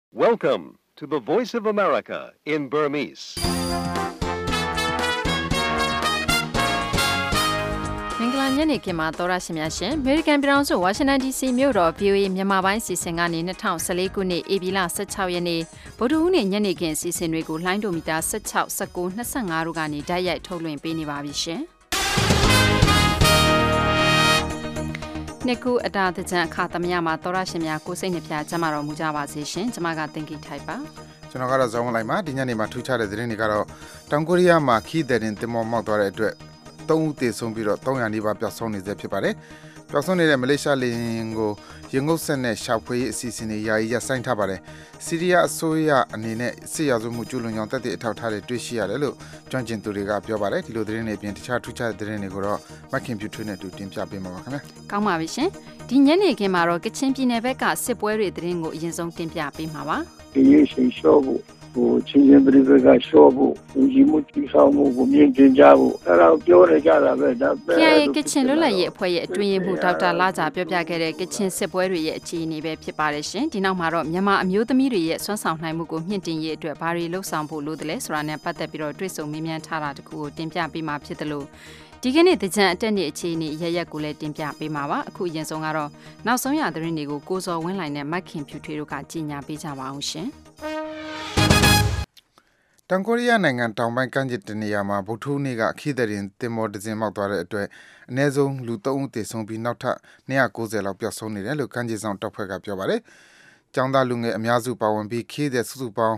Welcome to the Voice of America in Burmese. ။မင်္ဂလာညနေခင်းမှာသောရရှိများရှင်။ American ပြည်ထောင်စု Washington DC မြို့တော် VOA မြန်မာပိုင်းစီစဉ်ကနေ2014ခုနှစ်ဧပြီလ16ရက်နေ့ဗုဒ္ဓဟူးနေ့ညနေခင်းစီစဉ်တွေကိုလိုင်းဒိုမီတာ16, 19, 25တို့ကနေဓာတ်ရိုက်ထုတ်လွှင့်ပေးနေပါပြီရှင်။နှစ်ကူအတားတကြံအခါသမယမှာသောရရှင်များကိုစိတ်နှပြကျမတော်မူကြပါစေရှင်။ကျွန်မကတင်ကြထိုက်ပါ။ကျွန်တော်ကတော့ဇောင်းလိုက်မှာဒီညနေမှာထူးခြားတဲ့သတင်းတွေကတော့တောင်ကိုရီးယားမှာခီးတဲ့တင်တင်မောက်မောက်သွားတဲ့အတွက်3ဦးသေဆုံးပြီးတော့300နီးပါးပျောက်ဆုံးနေစေဖြစ်ပါတယ်။ပျောက်ဆုံးနေတဲ့မလေးရှားလေယာဉ်ကိုရင်ငုတ်ဆက်နဲ့ရှာဖွေရေးအစီအစဉ်တွေယာယီရပ်ဆိုင်းထားပါတယ်။စီးရီးယားအစိုးရအနေနဲ့စစ်ရာဇဝတ်မှုကျူးလွန်ကြောင်းတပ်တွေအထောက်ထားတွေတွေ့ရှိရတယ်လို့ကျွမ်းကျင်သူတွေကပြောပါတယ်။ဒီလိုသတင်းတွေအပြင်တခြားထူးခြားတဲ့သတင်းတွေကိုတော့မခင်ဖြူထွေးနဲ့တူတင်ပြပေးမှာပါခင်ဗျာ။ကောင်းပါပြီရှင်။ဒီညနေခင်းမှာတော့ကချင်ပြည်နယ်ဘက်ကစစ်ပွဲတွေသတင်းကိုအရင်ဆုံးတင်ပြပေးမှာပါ။ဒီရေးရှင်ရှော့ဖို့ချင်းချင်းပြည်ကရှော့ဖို့ဒီမှုတိဆောင်မှုကိုမြင်တင်ကြဖို့အဲ့ဒါပြောရကြတာပဲဒါပဲ KIA ကချင်လွတ်လပ်ရေးအဖွဲ့ရဲ့အတွင်းရေးမှူးဒေါက်တာလာဂျာပြောပြခဲ့တဲ့ကချင်စစ်ပွဲတွေရဲ့အခြေအနေပဲဖြစ်ပါတယ်ရှင်ဒီနောက်မှာတော့မြန်မာအမျိုးသမီးတွေရဲ့စွမ်းဆောင်နိုင်မှုကိုမြင့်တင်ရေးအတွက်ဘာတွေလှုပ်ဆောင်ဖို့လိုသလဲဆိုတာနဲ့ပတ်သက်ပြီးတော့တွေ့ဆုံမေးမြန်းထားတာတခုကိုတင်ပြပေးမှာဖြစ်တယ်လို့ဒီကနေ့တကြံအတက်နေ့အခြေအနေရရက်ကိုလည်းတင်ပြပေးမှာပါအခုအရင်ဆုံးကတော့နောက်ဆုံးရသတင်းတွေကိုကိုစော်ဝင်းလိုင်နဲ့မတ်ခင်ဖြူထွေးတို့ကကြီးညာပေးကြပါအောင်ရှင်တောင်ကိုရီးယားနိုင်ငံတောင်ပိုင်းကမ်းခြေတနေရာမှာဗုဒ္ဓဟူးနေ့ကခီးတဲ့တင်မော်ဒဇင်မောက်သွားတဲ့အတွက်အနည်းဆုံးလူ3ဦးသေဆုံးပြီးနောက်ထပ်290လောက်ပျောက်ဆုံးနေတယ်လို့ကမ်းခြေဆောင်တပ်ဖွဲ့ကပြောပါတယ်။ကျောင်းသားလူငယ်အများစုပါဝင်ပြီးခီးတဲ့စုစုပေါင်း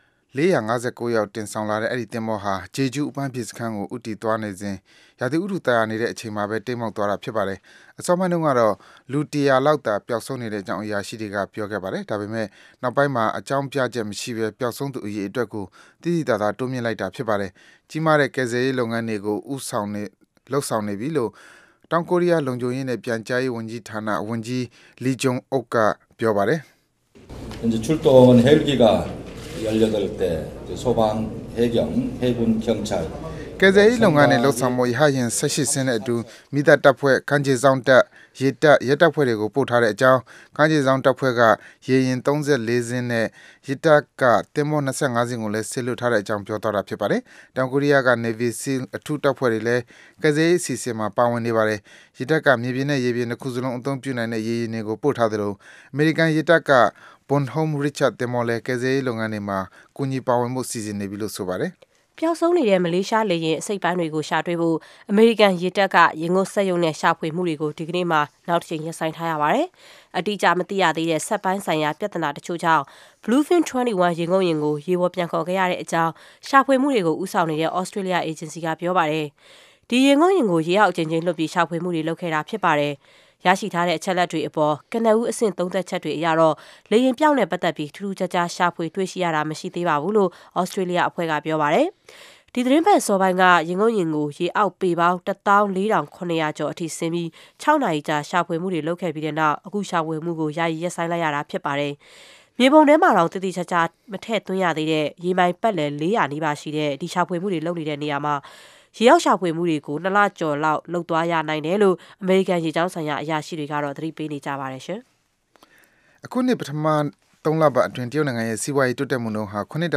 459ယောက်တင်ဆောင်လာတဲ့အဲ့ဒီတင်မော်ဟာဂျေဂျူးအပန်းဖြေစခန်းကိုဥတီသွားနေစဉ်ရာသီဥတုတာယာနေတဲ့အချိန်မှာပဲတိမ်မောက်သွားတာဖြစ်ပါတယ်။အစောပိုင်းတုန်းကတော့လူ100လောက်သာပျောက်ဆုံးနေတဲ့အကြောင်းအရာရှိတွေကပြောခဲ့ပါတယ်။ဒါပေမဲ့နောက်ပိုင်းမှာအကြောင်းပြချက်မရှိဘဲပျောက်ဆုံးသူအရေအတွက်ကိုတိတိကျကျတိုးမြင့်လိုက်တာဖြစ်ပါတယ်။ကြီးမားတဲ့ကယ်ဆယ်ရေးလုပ်ငန်းတွေကိုလှုပ်ဆောင်နေပြီလို့တောင်ကိုရီးယားလုံခြုံရေးနဲ့ပြန်ကြားရေးဝန်ကြီးဌာနဝန်ကြီးလီဂျုံအုတ်ကပြောပါတယ်။이제 출동은 헬기가 18대 소방, 해경, 해군, 경찰 ကယ်ဆယ်ရေးလုပ်ငန်းတွေလှုပ်ဆောင်မှုရဟရင်18ဆင်းတဲ့အတူမိသားတပ်ဖွဲ့ခန်းခြေဆောင်တပ်ရေတပ်ရဲတပ်ဖွဲ့တွေကိုပို့ထားတဲ့အကြောင်းခန်းခြေဆောင်တပ်ဖွဲ့ကရေရင်34ဆင်းနဲ့ရေတပ်ကတင်မော25ဆင်းကိုလည်းဆစ်လွတ်ထားတဲ့အကြောင်းပြောသွားတာဖြစ်ပါတယ်။တောင်ကိုရီးယားက Navy SEAL အထူးတပ်ဖွဲ့တွေလည်းကယ်ဆယ်ရေးအစီအစဉ်မှာပါဝင်နေပါတယ်။ရေတပ်ကမြေပြင်နဲ့ရေပြင်နှစ်ခုစလုံးအသုံးပြုနိုင်တဲ့ရေယာဉ်တွေကိုပို့ထားသလိုအမေရိကန်ရေတပ်ကBonhomme Richard တင်မော်လည်းကယ်ဆယ်ရေးလုပ်ငန်းတွေမှာကူညီပါဝင်မှုစီစဉ်နေပြီလို့ဆိုပါတယ်။ပျောက်ဆုံးနေတဲ့မလေးရှားလေယာဉ်အစိတ်ပိုင်းတွေကိုရှာတွေ့ဖို့အမေရိကန်ရေတပ်ကရေငုပ်စက်ရုံနဲ့ရှာဖွေမှုတွေကိုဒီကနေ့မှနောက်တစ်ချိန်ရပ်ဆိုင်းထားရပါတယ်။အတိအကျမသိရသေးတဲ့ဆက်ပိုင်းဆိုင်ရာပြဿနာတချို့ကြောင့် Bluefin 21ရေငုပ်ယာဉ်ကိုရေပေါ်ပြန်ခေါ်ခဲ့ရတဲ့အကြောင်းရှာဖွေမှုတွေကိုဦးဆောင်နေတဲ့ Australia Agency ကပြောပါတယ်။ဒီရေငုပ်ယာဉ်ကိုရေအောက်ချင်းချင်းလွတ်ပြီးရှာဖွေမှုတွေလုပ်ခဲ့တာဖြစ်ပါတယ်။ရရှိထားတဲ့အချက်လက်တွေအပေါ်ကနဦးအဆင့်သုံးသက်ချက်တွေအရတော့လေယာဉ်ပြောင်းနဲ့ပတ်သက်ပြီးထူးထူးခြားခြားရှာဖွေတွေ့ရှိရတာမရှိသေးပါဘူးလို့ Australia အဖွဲ့ကပြောပါတယ်။ဒီသတင်းပတ်စောပိုင်းကရင်ငုံရင်ကိုရေအောက်ပေပေါင်း14900ကျော်အထိဆင်းပြီး6နာရီကြာရှာဖွေမှုတွေလုပ်ခဲ့ပြီးတဲ့နောက်အခုရှာဖွေမှုကိုယာယီရပ်ဆိုင်းလိုက်ရတာဖြစ်ပါတယ်။မြေပုံထဲမှာတော့တည်တည်ချာချာမထည့်သွင်းရသေးတဲ့ရေမိုင်ပတ်လည်400နီးပါးရှိတဲ့ဒီရှာဖွေမှုတွေလုပ်နေတဲ့နေရာမှာရေရောက်ရှာဖွေမှုတွေကို2လကျော်လောက်လှုပ်သွားရနိုင်တယ်လို့အမေရိကန်ရေကြောင်းဆိုင်ရာအရာရှိတွေကတော့သတိပေးနေကြပါတယ်ရှင်။အခုနှစ်ပထမ3လပတ်အတွင်းတရုတ်နိုင်ငံရဲ့စီးပွားရေးတိုးတက်မှုနှုန်းဟာ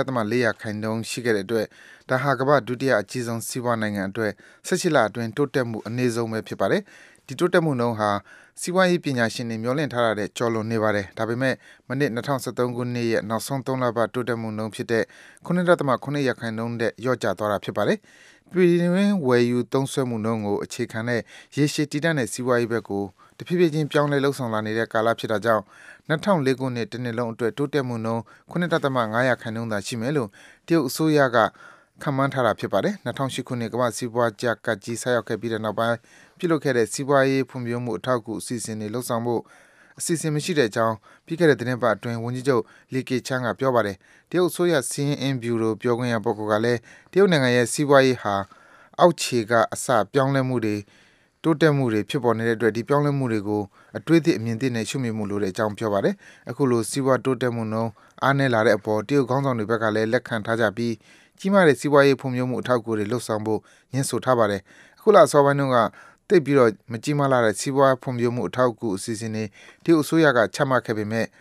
9.4% ရှိခဲ့တဲ့အတွက်ဒါဟာကမ္ဘာဒုတိယအကြီးဆုံးစီးပွားနိုင်ငံအတွက်18လအတွင်းတိုးတက်မှုအနည်းဆုံးပဲဖြစ်ပါတယ်။ဒီတိုးတက်မှုနှုန်းဟာစီးပွားရေးပညာရှင်တွေမျှော်လင့်ထားတဲ့ကျော်လွန်နေပါတယ်။ဒါပေမဲ့မနစ်2013ခုနှစ်ရဲ့နောက်ဆုံး3လပတ်တိုးတက်မှုနှုန်းဖြစ်တဲ့ 9.9% တဲ့လျော့ကျသွားတာဖြစ်ပါတယ်။ပြည်တွင်းဝယ်ယူသုံးစွဲမှုနှုန်းကိုအခြေခံတဲ့ရေရှည်တည်တံ့တဲ့စီးပွားရေးဘက်ကိုတဖြည်းဖြည်းချင်းပြောင်းလဲလှုပ်ဆောင်လာနေတဲ့ကာလဖြစ်တာကြောင့်2004ခုနှစ်တစ်နှစ်လုံးအတွက်တိုးတက်မှုနှုန်း 9.5% သာရှိမယ်လို့တရုတ်အစိုးရကခန့်မှန်းထားတာဖြစ်ပါတယ်။2008ခုနှစ်ကမ္ဘာစီးပွားကျကကြီးဆိုက်ရောက်ခဲ့ပြီးတဲ့နောက်ပိုင်းပြုလုပ်ခဲ့တဲ့စီးပွားရေးဖွံ့ဖြိုးမှုအထောက်အကူအစီအစဉ်တွေလှုပ်ဆောင်ဖို့အစီအစဉ်မရှိတဲ့အကြောင်းပြီးခဲ့တဲ့သတင်းပတ်အတွင်းဝန်ကြီးချုပ်လီကေချန်ကပြောပါတယ်။တရုတ်အစိုးရစီးရင်အင်ဗျူရိုပြောခွင့်ရပုဂ္ဂိုလ်ကလည်းတရုတ်နိုင်ငံရဲ့စီးပွားရေးဟာအောက်ခြေကအစပြောင်းလဲမှုတွေတိုးတက်မှုတွေဖြစ်ပေါ်နေတဲ့အတွက်ဒီပြောင်းလဲမှုတွေကိုအတွေ့အထိအမြင်သစ်နဲ့ရှုမြင်မှုလိုတဲ့အကြောင်းပြောပါတယ်။အခုလိုစီးပွားတိုးတက်မှုနှုန်းအားနည်းလာတဲ့အပေါ်တရုတ်ခေါင်းဆောင်တွေဘက်ကလည်းလက်ခံထားကြပြီးကြီးမားတဲ့စီးပွားရေးဖွံ့ဖြိုးမှုအထောက်အကူတွေလှုပ်ဆောင်ဖို့ညှင်းဆိုထားပါတယ်။အခုလအစောပိုင်းတုန်းကတိတ်ပြီးတော့မကြီးမားလာတဲ့စီးပွားဖွံ့ဖြိုးမှုအထောက်အကူအစီအစဉ်တွေတရုတ်အစိုးရကချမှတ်ခဲ့ပေမဲ့ရ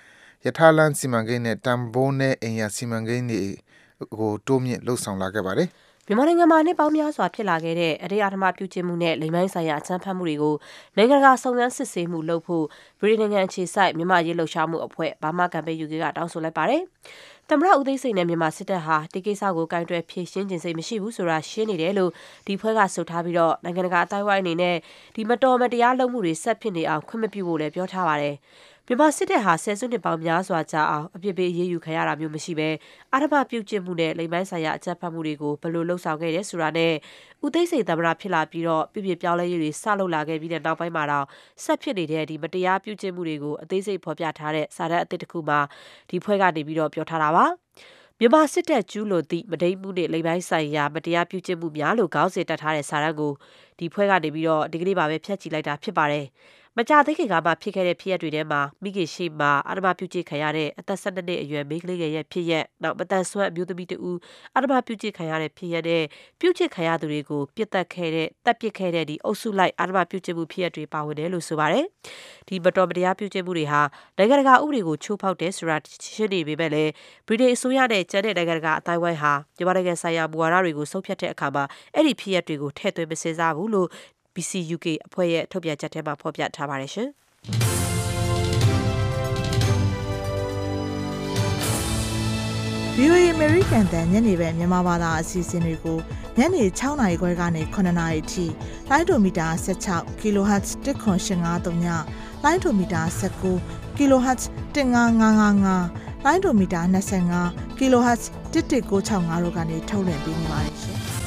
ယထာလန်စီမံကိန်းနဲ့တန်ဖိုးနဲ့အိမ်ယာစီမံကိန်းတွေကိုတိုးမြင့်လှုပ်ဆောင်လာခဲ့ပါတယ်မြန်မာနိုင်ငံမှာနှစ်ပေါင်းများစွာဖြစ်လာခဲ့တဲ့အရေးအဓမ္မပြုကျင့်မှုနဲ့လိင်ပိုင်းဆိုင်ရာအကြမ်းဖက်မှုတွေကိုနိုင်ငံတကာစုံစမ်းစစ်ဆေးမှုလုပ်ဖို့ဗြိတိန်နိုင်ငံအခြေစိုက်မြန်မာရေးလှုပ်ရှားမှုအဖွဲ့ဘာမာကမ်ပိန်း UK ကတောင်းဆိုလိုက်ပါတယ်။သမ္မတဦးသိန်းစိန်နဲ့မြန်မာစစ်တပ်ဟာဒီကိစ္စကိုကင်တွယ်ဖြေရှင်းခြင်းစိတ်မရှိဘူးဆိုတာရှင်းနေတယ်လို့ဒီဖွဲ့ကဆိုထားပြီးတော့နိုင်ငံတကာအတိုင်းအဝိုင်းအနေနဲ့ဒီမတော်မတရားလုပ်မှုတွေဆက်ဖြစ်နေအောင်ခွင့်မပြုဖို့လည်းပြောထားပါတယ်။မြန်မာစစ်တပ်ဟာဆယ်စုနှစ်ပေါင်းများစွာကြာအောင်အပြစ်ပေးအရေးယူခံရတာမျိုးမရှိဘဲအဓမ္မပြုကျင့်မှုနဲ့လိင်ပိုင်းဆိုင်ရာအကြမ်းဖက်မှုတွေကိုဘယ်လိုလှုပ်ဆောင်ခဲ့တယ်ဆိုတာနဲ့ဦးသိန်းစိန်သမ္မတဖြစ်လာပြီးတော့ပြပြပြောင်းလဲရေးတွေစလုပ်လာခဲ့ပြီးတဲ့နောက်ပိုင်းမှာတော့ဆက်ဖြစ်နေတဲ့ဒီမတရားပြုကျင့်မှုတွေကိုအသေးစိတ်ဖော်ပြထားတဲ့စာတမ်းအသစ်တစ်ခုမှာဒီဖွဲ့ကနေပြီးတော့ပြောထားတာပါမြန်မာစစ်တပ်ကျူးလွန်သည့်မဒိမှုနဲ့လိင်ပိုင်းဆိုင်ရာမတရားပြုကျင့်မှုများလို့ခေါင်းစဉ်တက်ထားတဲ့စာတမ်းကိုဒီဖွဲ့ကနေပြီးတော့ဒီကနေ့ပါပဲဖျက်ချီလိုက်တာဖြစ်ပါတယ်မကြသေးခင်ကမှဖြစ်ခဲ့တဲ့ဖြစ်ရပ်တွေထဲမှာမိခင်ရှိမှာအဓမ္မပြုကျင့်ခံရတဲ့အသက်12နှစ်အရွယ်မိန်းကလေးငယ်ရဲ့ဖြစ်ရပ်နောက်မတန်ဆွမ်းအမျိုးသမီးတဦးအဓမ္မပြုကျင့်ခံရတဲ့ဖြစ်ရပ်နဲ့ပြုကျင့်ခံရသူတွေကိုပြစ်တက်ခဲ့တဲ့တပ်ပစ်ခဲ့တဲ့ဒီအုပ်စုလိုက်အဓမ္မပြုကျင့်မှုဖြစ်ရပ်တွေပါဝင်တယ်လို့ဆိုပါတယ်ဒီမတော်မတရားပြုကျင့်မှုတွေဟာနိုင်ငံတကာဥပဒေကိုချိုးဖောက်တယ်ဆိုတာရှင်းနေပေမဲ့လည်းဗြိတိန်အစိုးရနဲ့ကျန်တဲ့နိုင်ငံတကာအတိုင်းဝိုင်းဟာမြန်မာနိုင်ငံဆိုင်ရာမူဝါဒတွေကိုဆုံးဖြတ်တဲ့အခါမှာအဲ့ဒီဖြစ်ရပ်တွေကိုထည့်သွင်းမစဉ်းစားဘူးလို့BCUK အဖွဲ့ရဲ့ထုတ်ပြန်ချက်ထဲမှာဖော်ပြထားပါတယ်ရှင်။ VOA American တန်ညနေပဲမြန်မာဘာသာအစီအစဉ်တွေကိုညနေ6နာရီခွဲကနေ9နာရီထိလိုင်းဒိုမီတာ16 kHz 1.853ညလိုင်းဒိုမီတာ19 kHz 15555လိုင်းဒိုမီတာ25 kHz 11965တို့ကနေထုတ်လွှင့်ပေးနေပါတယ်ရှင်။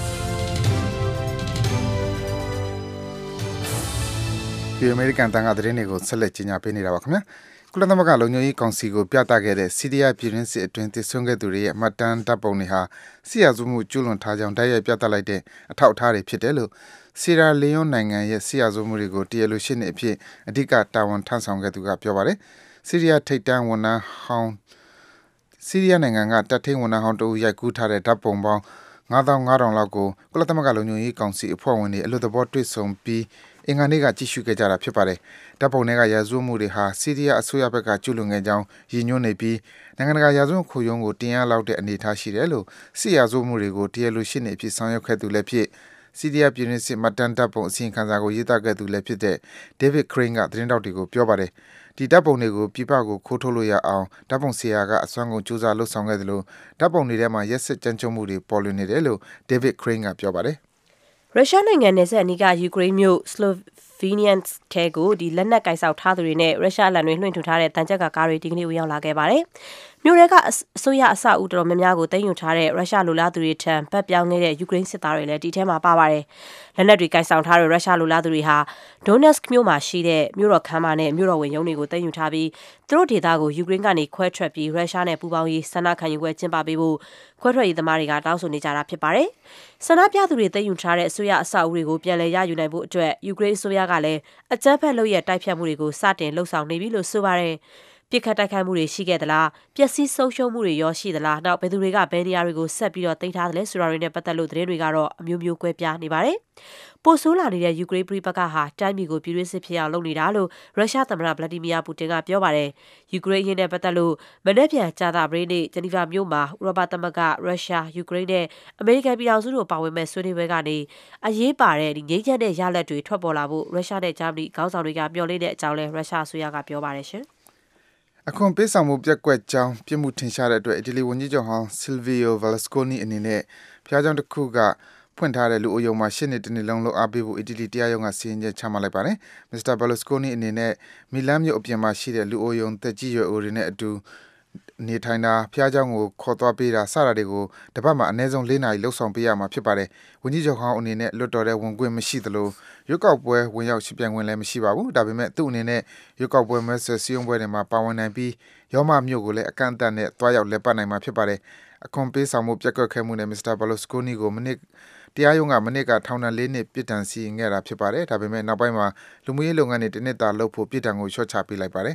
ဒီအမေရိကန်တန်ကသတင်းတွေကိုဆက်လက်ကြီးညာပေးနေတာပါခင်ဗျာကုလသမဂ္ဂလုံခြုံရေးကောင်စီကိုပြသခဲ့တဲ့စီးရီးယားပြည်တွင်းစစ်အတွင်းတည်ဆုံခဲ့သူတွေရဲ့မှတ်တမ်းတပ်ပုံတွေဟာဆီယာစုမှုကျူးလွန်ထားကြောင်းတိုက်ရိုက်ပြသလိုက်တဲ့အထောက်အထားတွေဖြစ်တယ်လို့ဆီရာလီယွန်းနိုင်ငံရဲ့ဆီယာစုမှုတွေကိုတရားလိုရှင်းနေအဖြစ်အဓိကတာဝန်ထမ်းဆောင်ခဲ့သူကပြောပါတယ်ဆီးရီးယားထိပ်တန်းဝန်ထမ်းဟောင်းဆီးရီးယားနိုင်ငံကတပ်ထိန်ဝန်ထမ်းဟောင်းတို့ရိုက်ကူးထားတဲ့တပ်ပုံပေါင်း9500လောက်ကိုကုလသမဂ္ဂလုံခြုံရေးကောင်စီအဖွဲ့ဝင်တွေအလို့သဘောတွေ့ဆုံပြီးအင်္ဂါနေ့ကကြည့်ရှုခဲ့ကြတာဖြစ်ပါတယ်။တပ်ပုံတွေကရာဇဝတ်မှုတွေဟာဆီးရီးယားအစိုးရဘက်ကကျူးလွန်ခဲ့ကြောင်းရည်ညွှန်းနေပြီးနိုင်ငံတကာရာဇဝတ်ခုံရုံးကိုတင်ရလောက်တဲ့အနေအထားရှိတယ်လို့စစ်ရာဇဝတ်မှုတွေကိုတရားလိုရှင်းနေအဖြစ်ဆောင်ရွက်ခဲ့သူလည်းဖြစ်ဆီးရီးယားပြည်တွင်းစစ်မှတ်တမ်းတပ်ပုံအစီရင်ခံစာကိုရေးသားခဲ့သူလည်းဖြစ်တဲ့ David Crane ကသတင်းတောက်တွေကိုပြောပါတယ်။ဒီတပ်ပုံတွေကိုပြပကိုခိုးထုတ်လို့ရအောင်တပ်ပုံဆရာကအစွမ်းကုန်ကြိုးစားလှုပ်ဆောင်ခဲ့တယ်လို့တပ်ပုံတွေထဲမှာရက်စစ်ကြမ်းကြုတ်မှုတွေပေါ်လွင်နေတယ်လို့ David Crane ကပြောပါတယ်။ရုရှားနိုင်ငံနယ်စပ်အနီးကယူကရိန်းမြို့Slovenians ထဲကိုဒီလက်နက်ကင်ဆောက်ထားသူတွေနဲ့ရုရှားလန်တွေလွှင့်ထူထားတဲ့တန်ကြပ်ကားတွေဒီကနေ့ဝင်ရောက်လာခဲ့ပါတယ်။မြို့ရဲကအစိုးရအဆောက်အဦတော်များများကိုသိမ်းယူထားတဲ့ရုရှားလူလားသူတွေထံပတ်ပြောင်းနေတဲ့ယူကရိန်းစစ်သားတွေလည်းဒီထဲမှာပါပါတယ်။လက်နက်တွေကင်ဆောင်ထားတဲ့ရုရှားလူလားသူတွေဟာ Donetsk မြို့မှာရှိတဲ့မြို့တော်ခမ်းမနဲ့မြို့တော်ဝင်ရုံးတွေကိုသိမ်းယူထားပြီးသူတို့ဒေသကိုယူကရိန်းကနေခွဲထွက်ပြီးရုရှားနဲ့ပူးပေါင်းရေးဆန္ဒခံယူပွဲကျင်းပပေးဖို့ခွဲထွက်ရေးသမားတွေကတောင်းဆိုနေကြတာဖြစ်ပါတယ်။ဆန္ဒပြသူတွေသိမ်းယူထားတဲ့အစိုးရအဆောက်အဦတွေကိုပြန်လည်ရယူနိုင်ဖို့အတွက်ယူကရိန်းအစိုးရကလည်းအကြမ်းဖက်လုပ်ရက်တိုက်ဖြတ်မှုတွေကိုစတင်လှုပ်ဆောင်နေပြီလို့ဆိုပါတယ်။ပြစ်ခတ်တိုက်ခိုက်မှုတွေရှိခဲ့သလားပျက်စီးဆုံးရှုံးမှုတွေရောရှိသလားနောက်ဘယ်သူတွေကဘယ်နေရာတွေကိုဆက်ပြီးတော့တင်ထားသလဲဆိုတာတွေနဲ့ပတ်သက်လို့သတင်းတွေကတော့အမျိုးမျိုးကွဲပြားနေပါတယ်။ပိုဆိုးလာနေတဲ့ယူကရိန်းပြည်ပကဟာတိုင်းပြည်ကိုပြည်တွင်းစစ်ဖြစ်အောင်လုပ်နေတာလို့ရုရှားသမ္မတဗလာဒီမီယာပူတင်ကပြောပါတယ်။ယူကရိန်းရင်းနဲ့ပတ်သက်လို့မနေ့ပြန်ကြာသပတေးနေ့ဂျနီဗာမြို့မှာဥရောပသမဂ္ဂရုရှားယူကရိန်းနဲ့အမေရိကန်ပြည်ထောင်စုတို့ပါဝင်မဲ့ဆွေးနွေးပွဲကနေအရေးပါတဲ့ဒီငြိမ်းချမ်းတဲ့ရလဒ်တွေထွက်ပေါ်လာဖို့ရုရှားနဲ့ဂျာမနီခေါင်းဆောင်တွေကမျှော်လင့်တဲ့အကြောင်းလဲရုရှားအစိုးရကပြောပါတယ်ရှင်။အခွန်ပေးဆောင်မှုပြက်ကွက်ကြောင်းပြစ်မှုထင်ရှားတဲ့အတွက်အီတလီဝန်ကြီးချုပ်ဟောင်း Silvio Berlusconi အနေနဲ့ဖျားကြောင်တစ်ခုကဖွင့်ထားတဲ့လူအုပ်ရုံမှာ8နှစ်တနည်းလုံးလုပ်အားပေးဖို့အီတလီတရားရုံးကစီရင်ချက်ချမှတ်လိုက်ပါတယ်။ Mr. Berlusconi အနေနဲ့မီလန်းမြို့အပြင်မှာရှိတဲ့လူအုပ်ရုံသက်ကြီးရွယ်အိုတွေနဲ့အတူနေထိုင်တာဖျားကြောင်ကိုခေါ်သွားပေးတာစတာတွေကိုတပတ်မှာအနည်းဆုံး4နာရီလှုပ်ဆောင်ပေးရမှာဖြစ်ပါတယ်။ဝန်ကြီးချုပ်ဟောင်းအနေနဲ့လွတ်တော်တဲ့ဝင်ခွင့်မရှိသလိုရွက်ကောက်ပွဲဝင်ရောက်ရှိပြိုင်ခွင့်လည်းမရှိပါဘူး။ဒါပေမဲ့သူ့အနေနဲ့ရွက်ကောက်ပွဲမဲဆွယ်စည်းရုံးပွဲတွေမှာပါဝင်နိုင်ပြီးရောမမြို့ကိုလည်းအကန့်အသတ်နဲ့တွားရောက်လည်ပတ်နိုင်မှာဖြစ်ပါတယ်။အခွန်ပေးဆောင်မှုပြက်ကွက်ခဲ့မှုနဲ့ Mr. Berlusconi ကိုတရားရုံးကမနစ်ကထောင်ဒဏ်4နှစ်ပြစ်ဒဏ်စီရင်ခဲ့တာဖြစ်ပါတယ်။ဒါပေမဲ့နောက်ပိုင်းမှာလူမှုရေးလုပ်ငန်းတွေတစ်နှစ်တာလုပ်ဖို့ပြစ်ဒဏ်ကိုလျှော့ချပေးလိုက်ပါတယ်။အ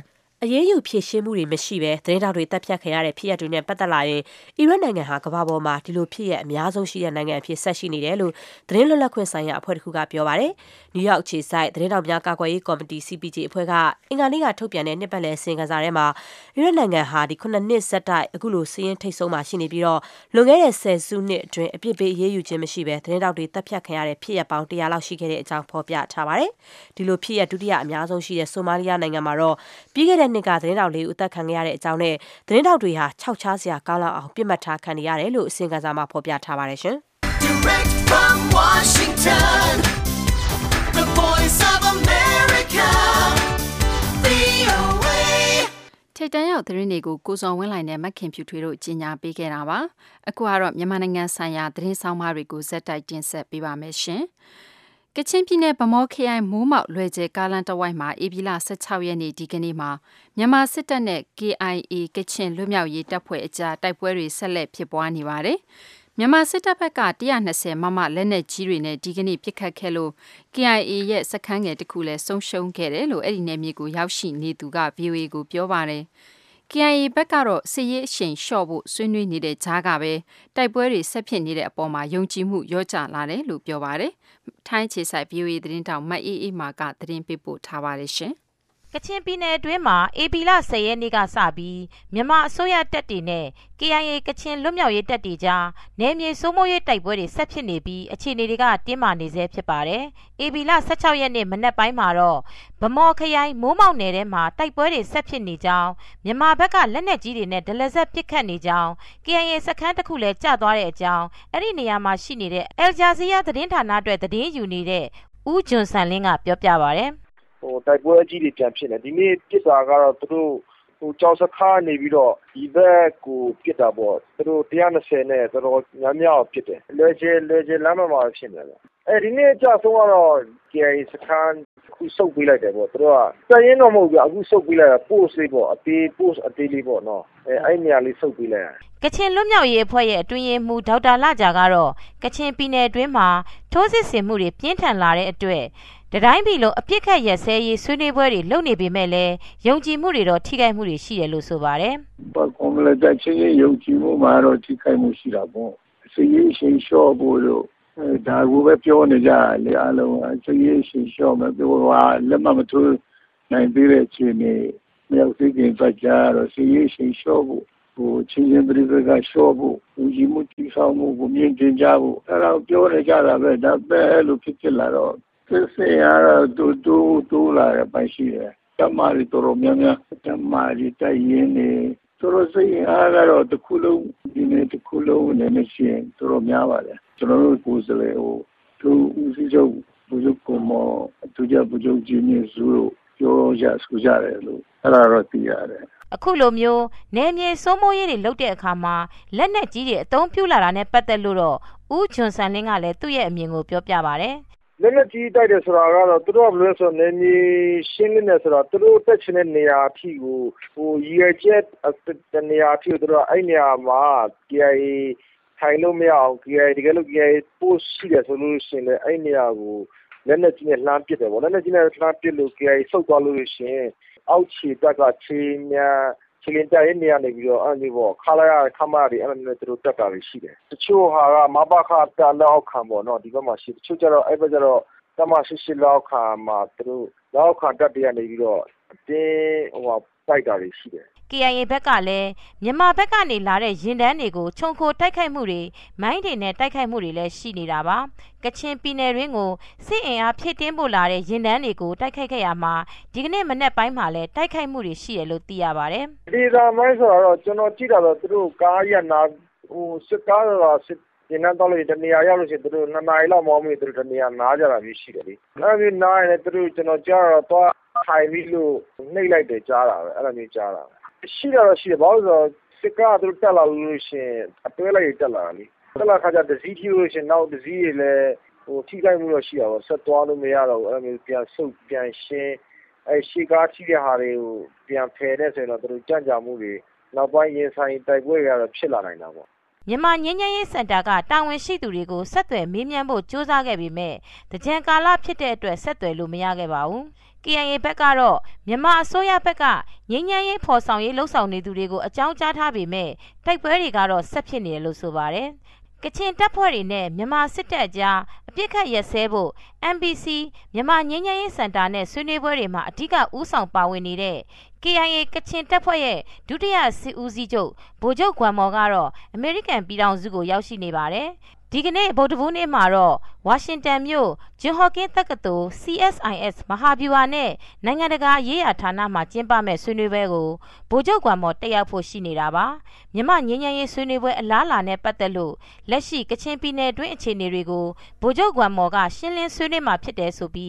အရေးယူဖြည့်ရှင်းမှုတွေမရှိဘဲသတင်းတောက်တွေတပ်ဖြတ်ခံရတဲ့ဖြစ်ရပ်တွေနဲ့ပတ်သက်လာရင်အီရတ်နိုင်ငံဟာကမ္ဘာပေါ်မှာဒီလိုဖြစ်ရပ်အများဆုံးရှိတဲ့နိုင်ငံအဖြစ်ဆက်ရှိနေတယ်လို့သတင်းလွတ်လပ်ခွင့်ဆိုင်ရာအဖွဲ့တစ်ခုကပြောပါတယ်။နယူးယောက်အခြေစိုက်သတင်းတောက်များကာကွယ်ရေးကော်မတီ CPJ အဖွဲ့ကအင်္ဂါနေ့ကထုတ်ပြန်တဲ့နှစ်ပတ်လည်အစီရင်ခံစာထဲမှာအီရတ်နိုင်ငံဟာဒီ9နှစ်ဆက်တိုက်အခုလိုစီးရင်ထိတ်ဆုံးမှာရှိနေပြီးတော့လွန်ခဲ့တဲ့10စုနှစ်အတွင်းအပြစ်ပေးအရေးယူခြင်းမရှိဘဲသတင်းတောက်တွေတပ်ဖြတ်ခံရတဲ့ဖြစ်ရပ်ပေါင်း100လောက်ရှိခဲ့တဲ့အကြောင်းဖော်ပြထားပါတယ်။ဒီလိုဖြစ်ရပ်ဒုတိယအများဆုံးရှိတဲ့ဆိုမာလီယာနိုင်ငံမှာတော့ပြီးခဲ့တဲ့နှစ်ကသတင်းတောက်လေးဦးသက်ခံခဲ့ရတဲ့အကြောင်းနဲ့သတင်းတောက်တွေဟာခြောက်ခြားစရာကောင်းလောက်အောင်ပြစ်မှတ်ထားခံနေရတယ်လို့အစီရင်ခံစာမှာဖော်ပြထားပါတယ်ရှင်။ Direct from Washington, the voice of America, VOA. ထိပ်တန်းရောက်သတင်းတွေကိုကိုစော်ဝင်းလိုင်နဲ့မခင်ဖြူထွေးတို့ကြီးညာပေးခဲ့တာပါအခုကတော့မြန်မာနိုင်ငံဆိုင်ရာသတင်းဆောင်မတွေကိုဇက်တိုက်တင်ဆက်ပေးပါမယ်ရှင်ကချင်ပြည်နယ်ဗမော်ခရိုင်မိုးမောက်လွယ်ကျဲကားလန်တဝိုက်မှာဧပြီလ16ရက်နေ့ဒီကနေ့မှာမြန်မာစစ်တပ်နဲ့ KIA ကချင်လွတ်မြောက်ရေးတပ်ဖွဲ့အကြားတိုက်ပွဲတွေဆက်လက်ဖြစ်ပွားနေပါတယ်မြန်မာစစ်တပ်ဘက်က120မမလက်နက်ကြီးတွေနဲ့ဒီကနေ့ပစ်ခတ်ခဲ့လို့ KIA ရဲ့စခန်းငယ်တစ်ခုလည်းဆုံးရှုံးခဲ့တယ်လို့အဲ့ဒီနယ်မြေကိုရောက်ရှိနေသူက VOA ကိုပြောပါတယ်။ KIA ဘက်ကတော့စစ်ရေးအရှိန်လျှော့ဖို့ဆွေးနွေးနေတဲ့ကြားကပဲတိုက်ပွဲတွေဆက်ဖြစ်နေတဲ့အပေါ်မှာယုံကြည်မှုရောကျလာတယ်လို့ပြောပါတယ်။ထိုင်းခြေဆိုင် VOA သတင်းတောက်မအေးအေးမာကသတင်းပေးပို့ထားပါတယ်ရှင်။ကချင်ပြည်နယ်အတွင်းမှာဧပြီလ10ရက်နေ့ကစပြီးမြန်မာအစိုးရတပ်တွေနဲ့ KIA ကချင်လွတ်မြောက်ရေးတပ်တွေကြားနယ်မြေစိုးမိုးရေးတိုက်ပွဲတွေဆက်ဖြစ်နေပြီးအခြေအနေတွေကတင်းမာနေဆဲဖြစ်ပါတယ်။ဧပြီလ16ရက်နေ့မနက်ပိုင်းမှာတော့ဗမော်ခရိုင်မိုးမောက်နယ်ထဲမှာတိုက်ပွဲတွေဆက်ဖြစ်နေကြောင်းမြန်မာဘက်ကလက်နက်ကြီးတွေနဲ့ဒလဇက်ပစ်ခတ်နေကြောင်း KIA စခန်းတစ်ခုလည်းကျသွားတဲ့အကြောင်းအဲ့ဒီနေရာမှာရှိနေတဲ့ Al Jazeera သတင်းဌာနအတွက်သတင်းယူနေတဲ့ဦးဂျွန်ဆန်လင်းကပြောပြပါဗျာတိုက်ပွဲအကြီးတွေပြန်ဖြစ်နေဒီနေ့ပြစ်တာကတော့သူတို့ကြောက်စခါနေပြီးတော့ဒီဘက်ကိုပြစ်တာပေါ့သူတို့120နဲ့တော်တော်များများပြစ်တယ်လဲကျဲလမ်းမှာဖြစ်နေတယ်အဲဒီနေ့အကြဆုံးကတော့ KIA စခန်းခုစုပ်ပေးလိုက်တယ်ပေါ့သူတို့ကစရင်တော့မဟုတ်ဘူးအခုစုပ်ပေးလိုက်တာ post လေးပေါ့အသေး post အသေးလေးပေါ့နော်အဲ့နေရာလေးစုပ်ပေးလိုက်ကချင်လွတ်မြောက်ရေးအဖွဲ့ရဲ့အတွင်းရေးမှူးဒေါက်တာလကြာကတော့ကချင်ပြည်နယ်အတွင်းမှာထိုးစစ်ဆင်မှုတွေပြင်းထန်လာတဲ့အတွက်တတိုင်းပြည်လုံးအပြစ်ခတ်ရက်စဲရေးဆွေးနွေးပွဲတွေလုပ်နေပေမဲ့လည်းယုံကြည်မှုတွေတော့ထိခိုက်မှုတွေရှိတယ်လို့ဆိုပါတယ်။ဘာကွန်မလဲတဲ့ချင်းယုံကြည်မှုမှာတော့ထိခိုက်မှုရှိတာပေါ့။စည်ရေးရှင်လျှော့ဖို့လို့ဒါကိုပဲပြောနေကြလေအလုံးစည်ရေးရှင်လျှော့မယ်ပြောတာလက်မထိုးနိုင်သေးတဲ့ချင်းနေမြောက်သိခင်ဖတ်ကြတော့စည်ရေးရှင်လျှော့ဖို့ချင်းပြည်ကလျှော့ဖို့ဦးကြီးမှုတိဆောင်မှုကိုမြင်တင်ကြဖို့အဲ့ဒါပြောနေကြတာပဲဒါပဲလို့ဖြစ်လာတော့စစ်စင်ရတိုးလာတဲ့ပိုင်ရှိတယ်။တမာရီတော်များများတမာရီတိုင်ရင်နေတော်စိတ်အားကတော့တစ်ခုလုံးဒီနေ့တစ်ခုလုံးနဲ့ရှိရင်တော်များပါတယ်။ကျွန်တော်တို့ကိုယ်စားလှယ်သူဦးစီးချုပ်ဘူဇုကမသူကြဘူဇုကြီးနေစုလို့ပြောရဆိုကြတယ်လို့အဲ့ဒါတော့သိရတယ်။အခုလိုမျိုးနယ်မြေစိုးမိုးရေးတွေလုပ်တဲ့အခါမှာလက်နက်ကြီးတွေအသုံးပြုလာတာနဲ့ပတ်သက်လို့တော့ဦးဂျွန်ဆန်လင်းကလည်းသူ့ရဲ့အမြင်ကိုပြောပြပါတယ်။လက်နက်ကြီးတိုက်တယ်ဆိုတာကတော့သူတို့ကဘယ်လိုဆိုနေမြေရှင်းနေဆိုတာသူတို့တက်ချင်တဲ့နေရာအထိကိုရည်ရွယ်ချက်တနေရာအထိသူတို့အဲ့နေရာမှာ KIA ထိုင်လို့မရအောင် KIA တကယ်လို့ KIA post ရှိတယ်ဆိုလို့ရှိရင်လည်းအဲ့နေရာကိုလက်နက်ကြီးနဲ့လှမ်းပစ်တယ်ပေါ့လက်နက်ကြီးနဲ့လှမ်းပစ်လို့ KIA ဆုတ်သွားလို့ရှိရင်အောက်ခြေတက်ကခြေလင်းကြရဲ့နေရာနေပြီးတော့အဲ့ဒီပေါ့ခလာရခမရတွေအဲ့လိုမျိုးသူတို့တက်တာတွေရှိတယ်တချို့ဟာကမဘခတာလောက်ခံပေါ့နော်ဒီဘက်မှာရှိတချို့ကျတော့အဲ့ဘက်ကျတော့တမရှိလောက်ခံမှာသူတို့လောက်ခံတက်တွေကနေပြီးတော့အတင်းတိုက်တာတွေရှိတယ် KIA ဘက်ကလည်းမြန်မာဘက်ကနေလာတဲ့ရင်တန်းတွေကိုခြုံခိုတိုက်ခိုက်မှုတွေမိုင်းတွေနဲ့တိုက်ခိုက်မှုတွေလည်းရှိနေတာပါကချင်ပြည်နယ်တွင်းကိုစစ်အင်အားဖြည့်တင်းပို့လာတဲ့ရင်တန်းတွေကိုတိုက်ခိုက်ခဲ့ရမှာဒီကနေ့မနေ့ပိုင်းမှာလည်းတိုက်ခိုက်မှုတွေရှိတယ်လို့သိရပါတယ်ဒီသာမိုင်းဆိုတော့ကျွန်တော်ကြည့်တာတော့သူတို့ကားရနာစစ်ကားတော့စစ်ရင်တန်းတော့လေတနေရာရောက်လို့ရှိရင်သူတို့2နာရီလောက်မောင်းပြီးသူတို့တနေရာနားကြတာမျိုးရှိတယ်လေအဲ့ဒီနားရင်သူတို့ကျွန်တော်ကြားတော့ထိုင်ပြီးလို့နှိပ်လိုက်တယ်ကြားတာပဲအဲ့လိုမျိုးကြားတာရှိတာတော့ရှိတယ်ဘာလို့ဆိုတော့စစ်ကားသူတို့တက်လာလို့ရှိရင်အတွဲလိုက်တက်လာတာလေတက်လာခါကျဒစီထီလို့ရှိရင်နောက်ဒစီတွေလည်းထိခိုက်မှုတော့ရှိတာပေါ့ဆက်သွားလို့မရတော့ဘူးအဲ့လိုမျိုးပြန်ဆုတ်ပြန်ရှင်းအဲ့ရှေ့ကားထိတဲ့ဟာတွေကိုပြန်ဖယ်တဲ့ဆိုရင်တော့သူတို့ကြံ့ကြာမှုတွေနောက်ပိုင်းရင်ဆိုင်တိုက်ပွဲတွေကတော့ဖြစ်လာနိုင်တာပေါ့မြန်မာငြိမ်းချမ်းရေးစင်တာကတာဝန်ရှိသူတွေကိုဆက်သွယ်မေးမြန်းဖို့ကြိုးစားခဲ့ပေမဲ့တကြံကာလဖြစ်တဲ့အတွက်ဆက်သွယ်လို့မရခဲ့ပါဘူး။ KIA ဘက်ကတော့မြန်မာအစိုးရဘက်ကငြိမ်းချမ်းရေးဖော်ဆောင်ရေးလှုပ်ဆောင်နေသူတွေကိုအကြောင်းကြားထားပေမဲ့တိုက်ပွဲတွေကတော့ဆက်ဖြစ်နေတယ်လို့ဆိုပါတယ်။ကချင်တပ်ဖွဲ့တွေနဲ့မြန်မာစစ်တပ်ကြားအပြစ်ခတ်ရက်စဲဖို့ MBC မြန်မာငြိမ်းချမ်းရေးစင်တာနဲ့ဆွေးနွေးပွဲတွေမှာအဓိကဦးဆောင်ပါဝင်နေတဲ့ KIA ကချင်တပ်ဖွဲ့ရဲ့ဒုတိယစစ်ဦးစီးချုပ်ဗိုလ်ချုပ်ကွမ်မော်ကတော့အမေရိကန်ပြည်ထောင်စုကိုရောက်ရှိနေပါတယ်။ဒီကနေ့ဗုဒ္ဓဘုနေ့မှာတော့ဝါရှင်တန်မြို့ဂျွန်ဟော့ကင်းတက္ကသိုလ် CSIS မဟာဗျူဟာနဲ့နိုင်ငံတကာရေးရာဌာနမှာကျင်းပမဲ့ဆွေးနွေးပွဲကိုဗိုလ်ချုပ်ကွမ်မော်တက်ရောက်ဖို့ရှိနေတာပါ။မြန်မာငြိမ်းချမ်းရေးဆွေးနွေးပွဲအလားအလာနဲ့ပတ်သက်လို့လက်ရှိကချင်ပြည်နယ်တွင်းအခြေအနေတွေကိုဗိုလ်ချုပ်ကွမ်မော်ကရှင်းလင်းဆွေးနွေးမှာဖြစ်တယ်ဆိုပြီး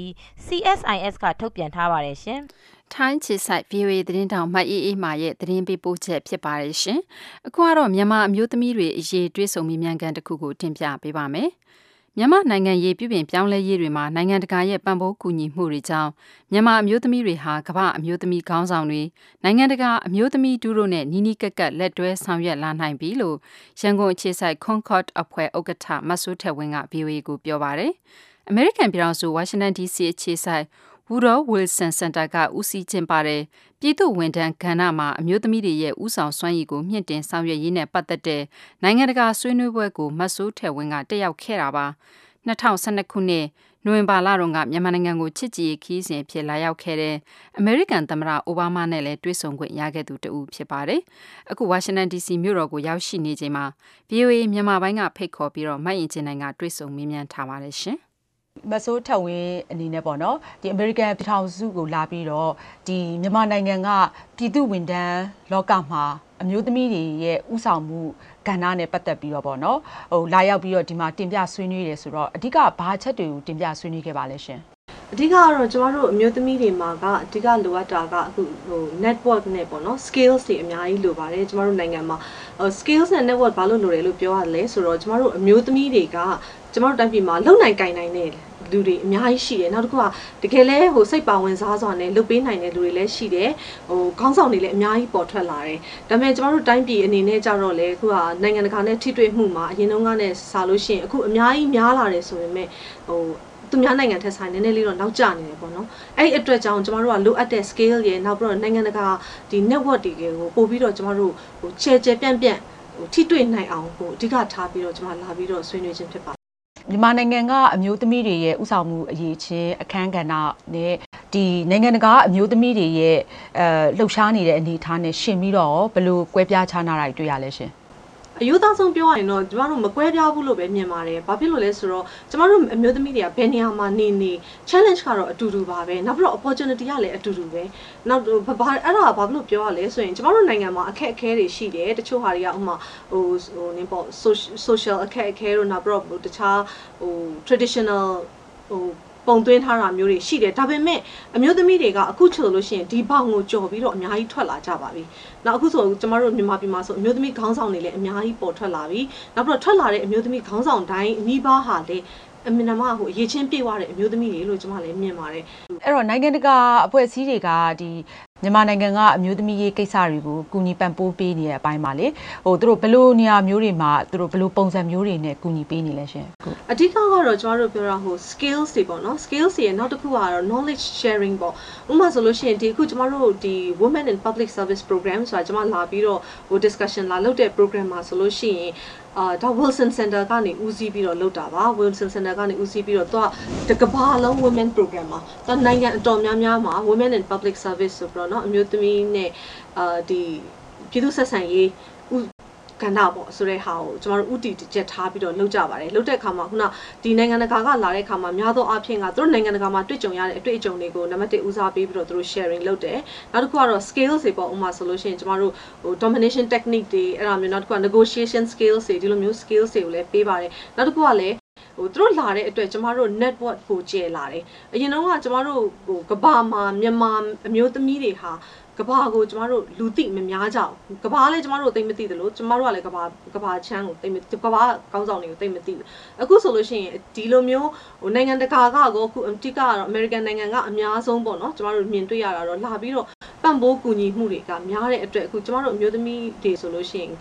CSIS ကထုတ်ပြန်ထားပါတယ်ရှင်။ထိုင်းခြေဆိုင် VOA သတင်းတောင်မအေးအေးမာရဲ့သတင်းပေးပို့ချက်ဖြစ်ပါတယ်ရှင်။အခုကတော့မြန်မာအမျိုးသမီးတွေအရေးတွေးဆုံမိမြန်ကန်တစ်ခုကိုတင်ပြပေးပါမယ်။မြန်မာနိုင်ငံရေးပြုပြင်ပြောင်းလဲရေးတွေမှာနိုင်ငံတကာရဲ့ပံ့ပိုးကူညီမှုတွေကြောင့်မြန်မာအမျိုးသမီးတွေဟာကမ္ဘာအမျိုးသမီးခေါင်းဆောင်တွေနိုင်ငံတကာအမျိုးသမီးဒုတို့နဲ့နီးနီးကပ်ကပ်လက်တွဲဆောင်ရွက်လာနိုင်ပြီလို့ရန်ကုန်အခြေဆိုင် Concord အဖွဲ့ဥက္ကဋ္ဌမဆူးထက်ဝင်းက VOA ကိုပြောပါတယ်။အမေရိကန်ပြည်ထောင်စုဝါရှင်တန် DC အခြေဆိုင် Woodrow Wilson Center ကဦးစီးကျင်းပတဲ့ပြည်သူ့ဝန်ထမ်းကဏ္ဍမှာအမျိုးသမီးတွေရဲ့ဦးဆောင်စွမ်းရည်ကိုမြင့်တင်ဆောင်ရွက်ရေးနဲ့ပတ်သက်တဲ့နိုင်ငံတကာဆွေးနွေးပွဲကိုမဆိုးထဲဝင်းကတက်ရောက်ခဲ့တာပါ2012ခုနှစ်နိုဝင်ဘာလတုန်းကမြန်မာနိုင်ငံကိုချစ်ကြည်ရေးခီးစဉ်ဖြစ်လာရောက်ခဲ့တဲ့အမေရိကန်သမ္မတအိုဘားမားနဲ့လည်းတွေ့ဆုံခွင့်ရခဲ့သူတဦးဖြစ်ပါတယ်အခုဝါရှင်တန် DC မြို့တော်ကိုရောက်ရှိနေချိန်မှာ VOA မြန်မာပိုင်းကဖိတ်ခေါ်ပြီးတော့မတ်ရင်ကျင်နိုင်ကတွေ့ဆုံမေးမြန်းထားပါတယ်ရှင်မဆိုးထက်ဝင်းအနေနဲ့ပေါ့နော်ဒီအမေရိကန်ပြည်ထောင်စုကိုလာပြီးတော့ဒီမြန်မာနိုင်ငံကပြည်သူဝန်ထမ်းလောကမှာအမျိုးသမီးတွေရဲ့ဥဆောင်မှုကဏ္ဍနဲ့ပတ်သက်ပြီးတော့ပေါ့နော်ဟိုလာရောက်ပြီးတော့ဒီမှာတင်ပြဆွေးနွေးတယ်ဆိုတော့အဓိကဘာချက်တွေကိုတင်ပြဆွေးနွေးခဲ့ပါလဲရှင်အဓိကကတော့ကျမတို့အမျိုးသမီးတွေမှာကအဓိကလိုအပ်တာကအခုဟို network နဲ့ပေါ့နော် skills တွေအများကြီးလိုပါတယ်ကျမတို့နိုင်ငံမှာskills နဲ့ network ဘာလို့လိုတယ်လို့ပြောရလဲဆိုတော့ကျမတို့အမျိုးသမီးတွေကကျမတို့တိုင်းပြည်မှာလုံနိုင်ကင်နိုင်တဲ့လူတွေအများကြီးရှိတယ်နောက်တစ်ခုကတကယ်လဲဟိုစိတ်ပါဝင်စားစွာနဲ့လုပ်ပေးနိုင်တဲ့လူတွေလည်းရှိတယ်ဟိုခေါင်းဆောင်တွေလည်းအများကြီးပေါ်ထွက်လာတယ်ဒါပေမဲ့ကျမတို့တိုင်းပြည်အနေနဲ့ကြတော့လေအခုကနိုင်ငံတကာနဲ့ထိတွေ့မှုမှာအရင်တုန်းကနဲ့စားလို့ရှိရင်အခုအများကြီးများလာတယ်ဆိုပေမဲ့ဟိုသူများနိုင်ငံထက်ဆိုင်နည်းနည်းလေးတော့နောက်ကျနေတယ်ပေါ့နော်အဲ့ဒီအတွက်ကြောင့်ကျမတို့ကလိုအပ်တဲ့ scale ရယ်နောက်ပြီးတော့နိုင်ငံတကာဒီ network တွေကိုပို့ပြီးတော့ကျမတို့ဟိုချဲပြန့်ဟိုထိတွေ့နိုင်အောင်ဟိုအဓိကထားပြီးတော့ကျမလာပြီးတော့ဆွေးနွေးခြင်းဖြစ်ပါတယ်မြန်မာနိုင်ငံကအမျိုးသမီးတွေရဲ့ဥဆောင်မှုအရေးချင်းအခမ်းကဏ္ဍနဲ့ဒီနိုင်ငံတကာအမျိုးသမီးတွေရဲ့လှုပ်ရှားနေတဲ့အနေအထားနဲ့ရှင်ပြီးတော့ဘယ်လိုကွဲပြားခြားနာတာတွေ့ရလဲရှင်အယူသားဆုံးပြောရရင်တော့ကျမတို့မကွဲပြားဘူးလို့ပဲမြင်ပါတယ်။ဘာဖြစ်လို့လဲဆိုတော့ကျမတို့အမျိုးသမီးတွေကဘယ်နေရာမှာနေ challenge ကတော့အတူတူပါပဲ။နောက်ပြီးတော့ opportunity ကလည်းအတူတူပဲ။နောက်အဲ့ဒါဘာဖြစ်လို့ပြောရလဲဆိုရင်ကျမတို့နိုင်ငံမှာအခက်အခဲတွေရှိတယ်။တချို့ဟာတွေကဥမာနင်းပေါ့ social အခက်အခဲတို့နောက်ပြီးတော့တခြားtraditional ပုံသွင်းထားတာမျိုးတွေရှိတယ်ဒါပေမဲ့အမျိုးသမီးတွေကအခုချို့လို့ရှိရင်ဒီဘောင်ကိုကြော်ပြီးတော့အများကြီးထွက်လာကြပါပြီ။နောက်အခုဆိုကျမတို့မြန်မာပြည်မှာဆိုအမျိုးသမီးခေါင်းဆောင်တွေလည်းအများကြီးပေါ်ထွက်လာပြီ။နောက်ပြီးတော့ထွက်လာတဲ့အမျိုးသမီးခေါင်းဆောင်တိုင်းအနီးပါးဟာလည်းအမြင်နာမဟိုအရေးချင်းပြေဝတဲ့အမျိုးသမီးတွေလို့ကျမလည်းမြင်ပါတယ်။အဲ့တော့နိုင်ငံတကာအဖွဲ့အစည်းတွေကဒီမြန်မာနိုင်ငံကအမျိုးသမီးရေးကိစ္စတွေကိုကူညီပံ့ပိုးပေးနေတဲ့အပိုင်းမှာလေဟိုသူတို့ဘယ်လိုနေရာမျိုးတွေမှာသူတို့ဘယ်လိုပုံစံမျိုးတွေနဲ့ကူညီပေးနေလဲရှင်အဓိကကတော့ကျမတို့ပြောတာဟို skills တွေပေါ့နော် skills တွေနောက်တစ်ခုကတော့ knowledge sharing ပေါ့ဥပမာဆိုလို့ရှိရင်ဒီအခုကျမတို့ဒီ women in public service program ဆိုတာကျမလာပြီးတော့ဟို discussion လာလုပ်တဲ့ program မှာဆိုလို့ရှိရင်ဒါ Wilson Center ကနေဦးစီးပြီးတော့လုပ်တာပါ Wilson Center ကနေဦးစီးပြီးတော့သူကတကဘာလုံး women program မှာသူနိုင်ငံအတော်များများမှာ women in public service ဆိုပြီးတော့เนาะအမျိုးသမီးနဲ့ဒီပြည်သူ့ဆက်ဆံရေးကဏ္ဍပေါ့ဆိုတဲ့ဟာကိုကျမတို့ဥတီချက်ထားပြီးတော့လုပ်ကြပါတယ်လုပ်တဲ့အခါမှာခုနဒီနိုင်ငံတကာကလာတဲ့အခါမှာများသောအားဖြင့်ကသူတို့နိုင်ငံတကာမှာတွေ့ကြုံရတဲ့အတွေ့အကြုံတွေကိုနံပါတ်1ဦးစားပေးပြီးတော့သူတို့ sharing လုပ်တယ်နောက်တစ်ခုကတော့ skills တွေပေါ့ဥပမာဆိုလို့ရှိရင်ကျမတို့ဟို domination technique တွေအဲ့ဒါမျိုးနောက်တစ်ခုက negotiation skills တွေဒီလိုမျိုး skills တွေကိုလည်းပေးပါတယ်နောက်တစ်ခုကလည်းဟိုသူတို့လာတဲ့အတွက်ကျမတို့ network ကိုကျယ်လာတယ်အရင်တော့ကကျမတို့ဟိုကဘာမှာမြန်မာအမျိုးသမီးတွေဟာကဘာကိုကျမတို့လူသိမများကြဘူးကဘာလည်းကျမတို့သိမသိသလိုကျမတို့ကလည်းကဘာချမ်းကိုသိမကဘာကောင်းဆောင်တွေကိုသိမသိဘူးအခုဆိုလို့ရှိရင်ဒီလိုမျိုးဟိုနိုင်ငံတကာကတော့အခုအတိကတော့ American နိုင်ငံကအများဆုံးပေါ့နော်ကျမတို့မြင်တွေ့ရတာတော့လာပြီးတော့ပံ့ပိုးကူညီမှုတွေကများတဲ့အတွက်အခုကျမတို့အမျိုးသမီးတွေဆိုလို့ရှိရင်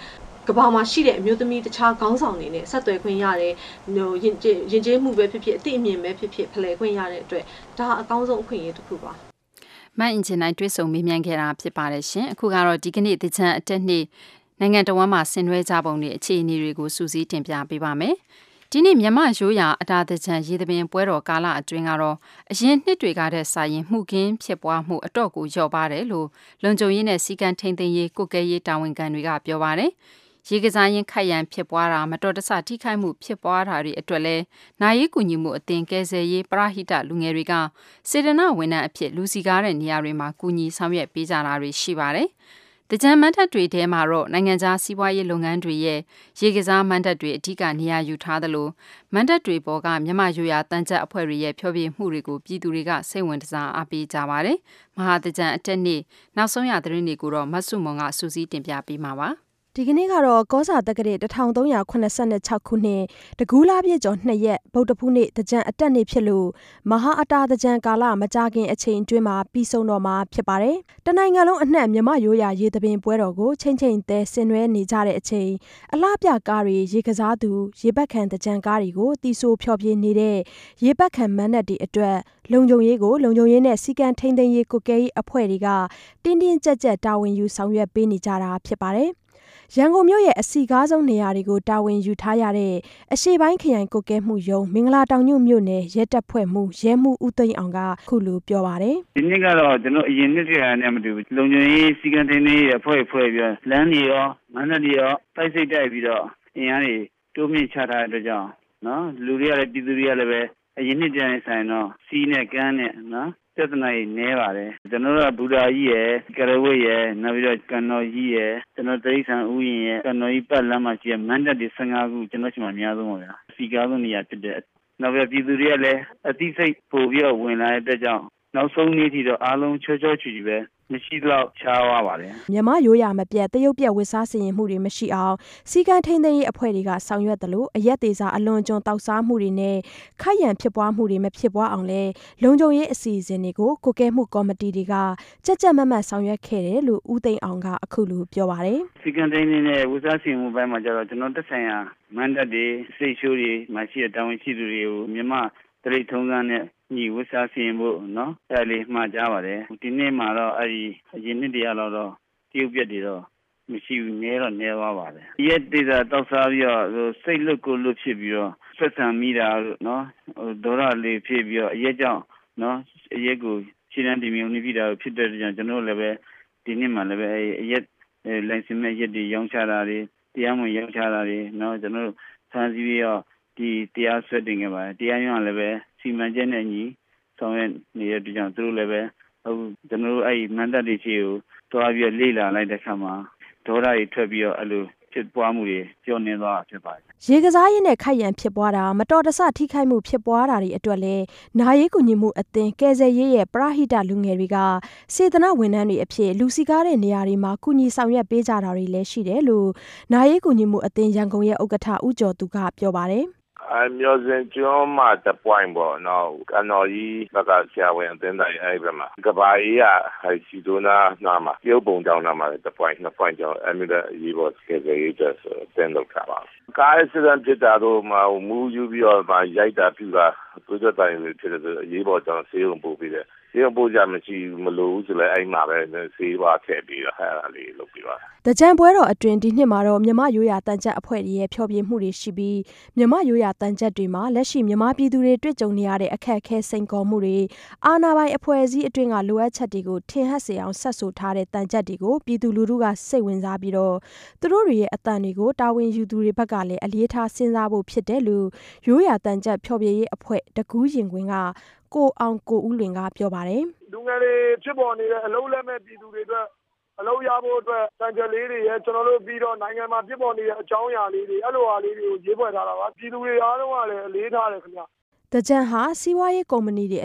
ကဘာမှာရှိတဲ့အမျိုးသမီးတခြားခေါင်းဆောင်တွေနဲ့ဆက်သွယ်ခွင့်ရတယ်ဟိုယဉ်ကျေးမှုပဲဖြစ်ဖြစ်အသိအမြင်ပဲဖြစ်ဖြစ်ဖလှယ်ခွင့်ရတဲ့အတွက်ဒါအကောင်းဆုံးအခွင့်အရေးတစ်ခုပါမန်အင်ဂျင်နိုင်တွေ့ဆုံမေးမြန်းခဲ့တာဖြစ်ပါတယ်ရှင်အခုကတော့ဒီကနေ့တချမ်းအတက်နေ့နိုင်ငံတော်ဝန်မှဆင်နွှဲကြပုံတွေအခြေအနေတွေကိုစူးစီးတင်ပြပေးပါမယ်ဒီနေ့မြန်မာရိုးရာအတာတချမ်းရေသပင်ပွဲတော်ကာလအတွင်းကတော့အရင်နှစ်တွေကတည်းကစာရင်မှုကင်းဖြစ်ပွားမှုအတော့ကိုလျော့ပါတယ်လို့လုံခြုံရေးနဲ့စီကံထိန်သိမ်းရေးကုကဲရေးတာဝန်ခံတွေကပြောပါတယ်ရေကစားရင်ခိုက်ရန်ဖြစ်ပွားတာမတော်တဆထိခိုက်မှုဖြစ်ပွားတာတွေအတွက်လဲနိုင်ရေးကူညီမှုအသင်ကယ်ဆယ်ရေးပရဟိတလူငယ်တွေကစေတနာဝန်ထမ်းအဖြစ်လူစီကားတဲ့နေရာတွေမှာကူညီဆောင်ရွက်ပေးကြတာတွေရှိပါတယ်။တကြံမန်းတပ်တွေထဲမှာတော့နိုင်ငံခြားစီးပွားရေးလုပ်ငန်းတွေရဲ့ရေကစားမန်းတပ်တွေအထူးကနေရာယူထားသလိုမန်းတပ်တွေပေါ်ကမြန်မာရိုးရာတန်ချက်အဖွဲ့တွေရဲ့ဖျော်ဖြေမှုတွေကိုပြည်သူတွေကစိတ်ဝင်စားအားပေးကြပါတယ်။မဟာတကြံအတက်နေ့နောက်ဆုံးရသတင်းတွေကိုတော့မဆုမွန်ကစူးစီးတင်ပြပေးမှာပါ။ဒီကနေ့ကတော့ကောစာတက္ကရာ1386ခုနှစ်တကူးလားပြည့်ကျော်2ရက်ဗုဒ္ဓဖူးနေ့တကြံအတက်နေ့ဖြစ်လို့မဟာအတာတကြံကာလမကြခင်အချိန်အတွင်းမှာပြီးဆုံးတော့မှာဖြစ်ပါတယ်။တနိုင်ငံလုံးအနှံ့မြမရိုးရာရေသပင်ပွဲတော်ကိုချိန်ချိန်သဲဆင်နွှဲနေကြတဲ့အချိန်အလှပြကားတွေရေကစားသူရေဘက်ခံတကြံကားတွေကိုတီဆိုဖျော်ဖြေနေတဲ့ရေဘက်ခံမန်းနက်တွေအတွက်လုံခြုံရေးကိုလုံခြုံရေးနဲ့စီကံထိန်သိမ်းရေးကုကဲရေးအဖွဲ့တွေကတင်းတင်းကြပ်ကြပ်တာဝန်ယူဆောင်ရွက်ပေးနေကြတာဖြစ်ပါတယ်။ရန်ကုန်မြို့ရဲ့အစီကားဆုံးနေရာတွေကိုတာဝန်ယူထားရတဲ့အရှေ့ပိုင်းခရိုင်ကုတ်ကဲမှုယုံမင်္ဂလာတောင်ညွန့်မြို့နယ်ရဲတပ်ဖွဲ့မှုရဲမှုဦးသိန်းအောင်ကခုလိုပြောပါတယ်ဒီနေ့ကတော့ကျွန်တော်အရင်နှစ်တည်းနဲ့မတူဘူးလုံခြုံရေးစီကံထိန်းသိမ်းရေးအဖွဲ့ပြီးလမ်းတွေရောမန္တလေးရောတိုက်စိတ်တိုက်ပြီးတော့အင်အားတွေတိုးမြင့်ချထားတဲ့အတွက်ကြောင့်နော်လူတွေကလည်းပြည်သူတွေကလည်းပဲအရင်နှစ်တည်းနဲ့ဆိုင်တော့စီးနဲ့ကန်းနဲ့နော်ပြဿနာကြီးနဲပါတယ်ကျွန်တော်တို့ကဘူတာကြီးရယ်ကရဝတ်ရယ်နောက်ပြီးတော့ကန်တော်ကြီးရယ်ကျွန်တော်တိရိစ္ဆာန်ဥယျာဉ်ရယ်ကန်တော်ကြီးပတ်လမ်းမှာရှိတဲ့မန်းတပ်တွေ15ခုကျွန်တော်ရှိမှအများဆုံးပါဗျာစီကားဆုံးနေရာဖြစ်တဲ့နောက်ပြီးပြည်သူတွေကလည်းအသိစိတ်ပို့ပြီးတော့ဝင်လာတဲ့အတွက်ကြောင့်နောက်ဆုံးနေ့ထိတော့အားလုံးချောချောချူချူပဲမရှိတော့ချားသွားပါတယ်မြန်မာရိုးရာမပြတ်တရုတ်ပြက်ဝစ်စားစင်ရင်မှုတွေမရှိအောင်စီကံထိန်သိမ်းရေးအဖွဲ့တွေကဆောင်ရွက်တယ်လို့အရက်သေးစားအလွန်ကျွံတောက်စားမှုတွေနဲ့ခိုက်ရန်ဖြစ်ပွားမှုတွေမဖြစ်ပွားအောင်လဲလုံခြုံရေးအစီအစဉ်တွေကိုကုကဲမှုကော်မတီတွေကကြက်ကြက်မတ်မတ်ဆောင်ရွက်ခဲ့တယ်လို့ဦးသိန်းအောင်ကအခုလိုပြောပါတယ်စီကံထိန်သိမ်းတဲ့ဝစ်စားစင်မှုပိုင်းမှာကျတော့ကျွန်တော်တက်ဆိုင်ရာမန်တပ်တွေစိတ်ရှိုးတွေမရှိတဲ့တာဝန်ရှိသူတွေကိုမြန်မာတရိတ်ထုံးစံနဲ့ညီဝစ်စားစင်ဖို့နော်အဲ့လေးမှားကြပါတယ်ဒီနေ့မှာတော့အဲ့ဒီအရင်နှစ်တည်းကတော့တရုတ်ပြက်တွေတော့မရှိဘူးနဲတော့နဲသွားပါတယ်ရက်ဒေတာတောက်စားပြီးတော့စိတ်လွတ်ကိုလွတ်ဖြစ်ပြီးတော့ဆက်ဆံမိတာနော်ဒေါရလေးဖြစ်ပြီးတော့အရက်ကြောင့်နော်အရက်ကိုရှင်းတန်းဒီမျိုးနေပြီးတာဖြစ်တဲ့ကြောင့်ကျွန်တော်လည်းပဲဒီနေ့မှလည်းပဲအရက်လိုင်စင်မဲ့ရက်တွေရောင်းချတာတွေတရားမဝင်ရောင်းချတာတွေနော်ကျွန်တော်ဖန်စီပြီးတော့ဒီတရားစွဲတင်ခဲ့ပါတယ်တရားရုံးကလည်းပဲစီမံချက်နဲ့ညီဆောင်ရွက်နေတဲ့အတွက်ကြောင့်သူတို့လည်းပဲအခုကျွန်တော်တို့အဲ့ဒီမန်တပ်တွေချေကိုတွားပြီးလေ့လာလိုက်တဲ့အခါမှာဒေါသတွေထွက်ပြီးတော့အဲ့လိုဖြစ်ပွားမှုတွေကြောနေသွားဖြစ်ပါတယ်ရေကစားရင်းနဲ့ခိုက်ရန်ဖြစ်ပွားတာမတော်တဆထိခိုက်မှုဖြစ်ပွားတာတွေအတွက်လဲနာရေးကူညီမှုအသင်းကယ်ဆယ်ရေးရဲ့ပရဟိတလူငယ်တွေကစေတနာဝန်ထမ်းတွေအဖြစ်လူစီကားတဲ့နေရာတွေမှာကူညီဆောင်ရွက်ပေးကြတာတွေလည်းရှိတယ်လို့နာရေးကူညီမှုအသင်းရန်ကုန်ရဲ့ဥက္ကဋ္ဌဦးကျော်သူကပြောပါတယ်မျောစင်ကျွန်းမှာတပွိုင်းပေါ့နော်ကန်တော်ကြီးဘက်ကဆရာဝန်အသင်းတိုင်းအဲ့ဘက်မှာကဘာကြီးကစီဒိုနာနာမှာပြုတ်ပုံကြောင်းနာမှာတပွိုင်းနှစ်ပွိုင်းကြောင်းအမြဲတမ်းရေးပေါ်စကေရေးချက်တင်လုပ်တာပါကားစတဲ့ဖြစ်တာတော့မူယူပြီးတော့ရိုက်တာပြူတာသူတို့တိုင်းဖြစ်တဲ့ရေးပေါ်ကြောင်းဆေးရုံပို့ပြီးတယ်ဆေးရုံပို့ကြမရှိမလို့ဆိုလဲအဲ့မှာပဲဆေးပါထည့်ပြီးတော့အဲ့ဒါလေးလုပ်ပြီးပါတကြံပွဲတော်အတွင်းဒီနှစ်မှာတော့မြမရိုးရာတန်ချက်အဖွဲ့ရဲ့ဖျော်ဖြေမှုတွေရှိပြီးမြမရိုးရာတန်ချက်တွေမှာလက်ရှိမြမပြည်သူတွေတွေ့ကြုံနေရတဲ့အခက်အခဲစိန်ခေါ်မှုတွေအာဏာပိုင်အဖွဲ့အစည်းအတွင်းကလိုအပ်ချက်တွေကိုထင်ဟပ်စေအောင်ဆက်ဆိုထားတဲ့တန်ချက်တွေကိုပြည်သူလူထုကစိတ်ဝင်စားပြီးတော့သူတို့တွေရဲ့အသံတွေကိုတာဝန်ယူသူတွေဘက်ကလည်းအလေးထားစဉ်းစားဖို့ဖြစ်တယ်လို့ရိုးရာတန်ချက်ဖျော်ဖြေရေးအဖွဲ့တကူးရင်ခွင်ကကိုအောင်ကိုဦးလွင်ကပြောပါတယ်လူငယ်တွေဖြစ်ပေါ်နေတဲ့အလုံးလက်မဲ့ပြည်သူတွေအတွက်အလုံးရဖို့အတွက်တန်ချက်လေးတွေရဲ့ကျွန်တော်တို့ပြီးတော့နိုင်ငံမှာဖြစ်ပေါ်နေတဲ့အကြောင်းအရာလေးတွေအဲ့လိုအားလေးတွေကိုရေးဖွဲ့ထားတာပါပြည်သူတွေအားလုံးကလည်းအလေးထားတယ်ခင်ဗျတကြံဟာစီးပွားရေးကုမ္ပဏီတွေအတွက်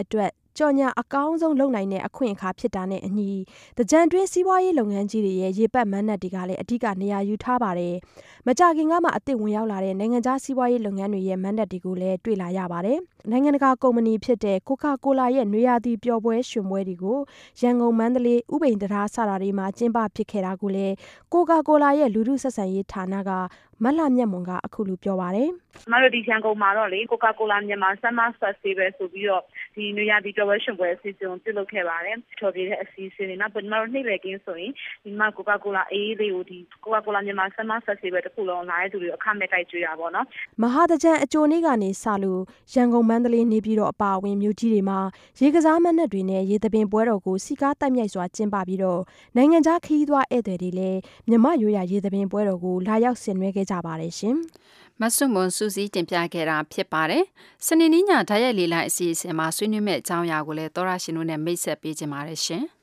ကြော်ညာအကောင်းဆုံးလုပ်နိုင်တဲ့အခွင့်အခါဖြစ်တာနဲ့အညီတကြံတွင်းစီးပွားရေးလုပ်ငန်းကြီးတွေရဲ့ရေပတ်မန်းနက်တွေကလည်းအဓိကနေရာယူထားပါတယ်။မကြခင်ကမှအသစ်ဝင်ရောက်လာတဲ့နိုင်ငံခြားစီးပွားရေးလုပ်ငန်းတွေရဲ့မန်းနက်တွေကိုလည်းတွေ့လာရပါတယ်။နိုင်ငံတကာကုမ္ပဏီဖြစ်တဲ့ Coca-Cola ရဲ့နွေရာသီပျော်ပွဲရွှင်ပွဲတွေကိုရန်ကုန်မန္တလေးဥပိန်တရားစတာတွေမှာကျင်းပဖြစ်ခဲ့တာကိုလည်း Coca-Cola ရဲ့လူထုဆက်ဆံရေးဌာနကမလှမြတ်မွန်ကအခုလိုပြောပါတယ်။ကျမတို့ဒီရန်ကုန်မှာတော့လေ Coca-Cola မြန်မာ Summer Festival ဆိုပြီးတော့ဒီနွေရာသီပျော်ပွဲရွှင်ပွဲအစီအစဉ်ပြုလုပ်ခဲ့ပါတယ်။ထော်ပြတဲ့အစီအစဉ်တွေနောက်ကျမတို့နေ့လည်ခင်းဆိုရင်ဒီမှာ Coca-Cola အေးလေးကိုဒီ Coca-Cola မြန်မာ Summer Festival တစ်ခုလုံးလာတဲ့သူတွေအခမဲ့တိုက်ကျွေးတာပေါ့နော်။မဟာတကြံအကျိုးနေ့ကနေစလို့ရန်ကုန်မန္တလေးနေပြည်တော်အပါအဝင်မြို့ကြီးတွေမှာရေကစားမဏ္ဍတွေနဲ့ရေသပင်ပွဲတော်ကိုစီကားတိုက်မြိုက်စွာကျင်းပပြီးတော့နိုင်ငံခြားခရီးသွားဧည့်သည်တွေလည်းမြမရိုးရာရေသပင်ပွဲတော်ကိုလာရောက်ဆင်နွှဲခဲ့ကြပါတယ်ရှင်။မဆုမွန်စူးစီးတင်ပြခဲ့တာဖြစ်ပါတယ်။စနေနေ့ညဓာတ်ရိုက်လေးလိုက်အစီအစဉ်မှာဆွေးနွေးမဲ့အကြောင်းအရာကိုလည်းသောရရှင်တို့နဲ့မိတ်ဆက်ပေးကြပါရရှင်။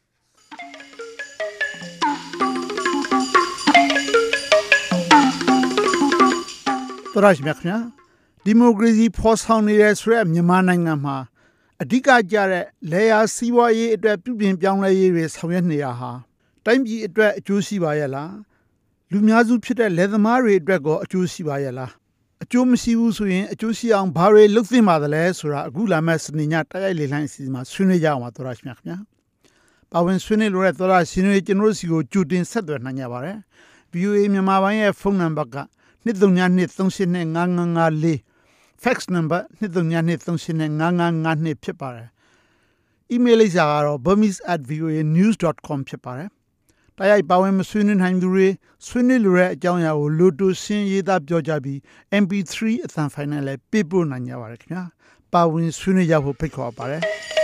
သောရရှင်များခင်ဗျာဒီမိုကရေစီဖော်ဆောင်နေတဲ့ဆိုတဲ့မြန်မာနိုင်ငံမှာအဓိကကျတဲ့လေယာစီးပွားရေးအတွက်ပြုပြင်ပြောင်းလဲရေးတွေဆောင်ရွက်နေတာဟာတိုင်းပြည်အတွက်အကျိုးရှိပါရဲ့လားလူများစုဖြစ်တဲ့လယ်သမားတွေအတွက်ကောအကျိုးရှိပါရဲ့လားအကျိုးမရှိဘူးဆိုရင်အကျိုးရှိအောင်ဘာတွေလုပ်သင့်ပါသလဲဆိုတာအခုလာမယ့်စနေညတိုက်ရိုက်လေလှိုင်းအစီအစဉ်မှာဆွေးနွေးကြအောင်ပါသောရရှင်များခင်ဗျာပါဝင်ဆွေးနွေးလို့ရသောရရှင်တွေကျွန်တော်တို့စီကိုကြိုတင်ဆက်သွယ်နိုင်ကြပါတယ် VOA မြန်မာပိုင်းရဲ့ဖုန်းနံပါတ်က2323895554 fax number 2323895552ဖြစ်ပါတယ် email လိပ်စာကတော့ burmese@voanews.com ဖြစ်ပါတယ်တိုက်ရိုက်ပါဝင်မဆွေးနွေးနိုင်သူတွေဆွေးနွေးလိုတဲ့အကြောင်းအရာကိုလိုတိုရှင်းရေးသားပြောကြပြီး MP3 အသံဖိုင်နဲ့လည်းပေးပို့နိုင်ကြပါတယ်ခင်ဗျာပါဝင်ဆွေးနွေးကြဖို့ဖိတ်ခေါ်ပါတယ်